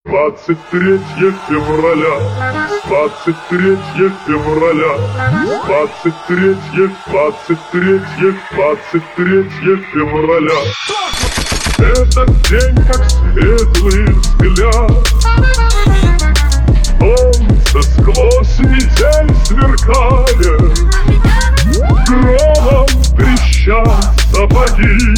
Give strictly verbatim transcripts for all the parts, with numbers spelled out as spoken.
двадцать третье февраля, двадцать третье февраля, двадцать третье, двадцать третье, двадцать третье февраля. Этот день как светлый взгляд, солнце сквозь метель сверкая, громом трещат сапоги,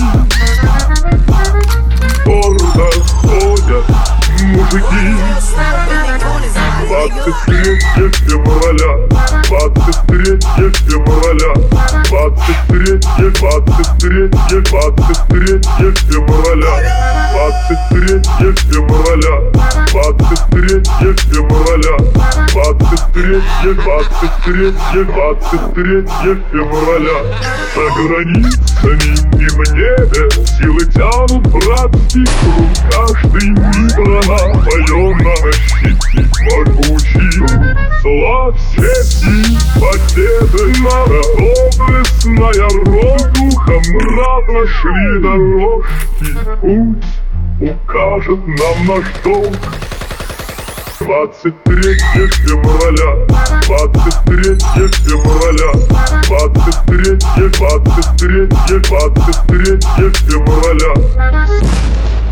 гордо ходят мужики. Двадцать третье февраля, двадцать третье февраля, двадцать третье, двадцать третье, двадцать третье февраля, двадцать третье февраля, двадцать третье февраля, двадцать третье, двадцать третье, двадцать третье февраля. За границами и в небе силы тянут братский круг. Каждый миг рана поем щите могучий. Славь чести победы наша доблестная роль. Духом рада шли дорожки, путь укажет нам наш долг. Двадцать третье февраля, двадцать третье февраля, двадцать третье, двадцать третье, двадцать третье февраля.